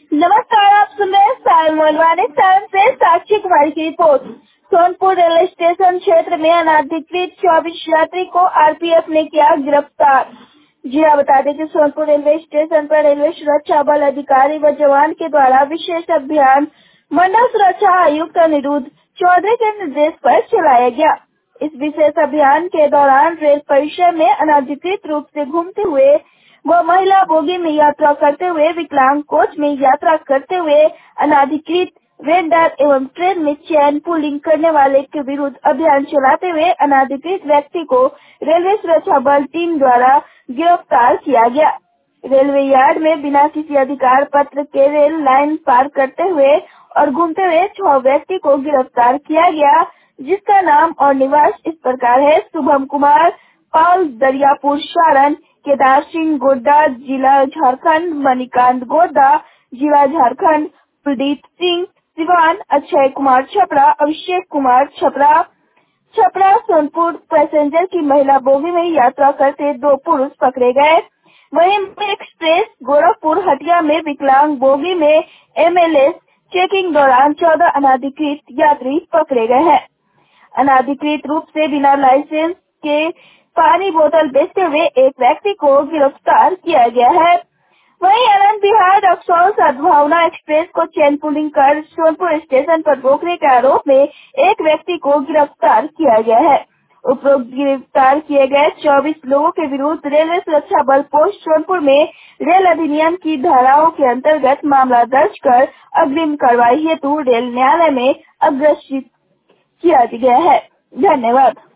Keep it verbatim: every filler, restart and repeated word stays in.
नमस्कार, आप सुन रहे हैं सारण मोलवानी सारण से साक्षी कुमारी की रिपोर्ट। सोनपुर रेलवे स्टेशन क्षेत्र में अनाधिकृत चौबीस यात्री को आरपीएफ ने किया गिरफ्तार। जी हाँ, बता दें कि सोनपुर रेलवे स्टेशन पर रेलवे सुरक्षा बल अधिकारी व जवान के द्वारा विशेष अभियान मंडल सुरक्षा आयुक्त अनिरुद्ध चौधरी के निर्देश पर चलाया गया। इस विशेष अभियान के दौरान रेल परिसर में अनाधिकृत रूप से घूमते हुए व महिला बोगी में यात्रा करते हुए, विकलांग कोच में यात्रा करते हुए, अनाधिकृत वेंडर एवं ट्रेन में चैन पुलिंग करने वाले के विरुद्ध अभियान चलाते हुए अनाधिकृत व्यक्ति को रेलवे सुरक्षा बल टीम द्वारा गिरफ्तार किया गया। रेलवे यार्ड में बिना किसी अधिकार पत्र के रेल लाइन पार करते हुए और घूमते हुए छह व्यक्ति को गिरफ्तार किया गया, जिसका नाम और निवास इस प्रकार है। शुभम कुमार, पाल दरियापुर सारण, केदार सिंह गोड्डा जिला झारखंड, मणिकांत गोड्डा जिला झारखंड, कुलदीप सिंह सिवान, अक्षय कुमार छपरा, अभिषेक कुमार छपरा छपरा सोनपुर। पैसेंजर की महिला बोगी में यात्रा करते दो पुरुष पकड़े गए। वहीं एक्सप्रेस गोरखपुर हटिया में विकलांग बोगी में एमएलएस चेकिंग दौरान चौदह अनाधिकृत यात्री पकड़े गए हैं। अनाधिकृत रूप से बिना लाइसेंस के पानी बोतल बेचते हुए एक व्यक्ति को गिरफ्तार किया गया है। वहीं आनंद विहार रक्सौल सद्भावना एक्सप्रेस को चैन पुलिंग कर सोनपुर स्टेशन पर रोकने के आरोप में एक व्यक्ति को गिरफ्तार किया गया है। उपरोक्त गिरफ्तार किए गए चौबीस लोगों के विरुद्ध रेलवे सुरक्षा बल पोस्ट सोनपुर में रेल अधिनियम की धाराओं के अंतर्गत मामला दर्ज कर अग्रिम कार्रवाई हेतु रेल न्यायालय में अग्रेसित किया गया है। धन्यवाद।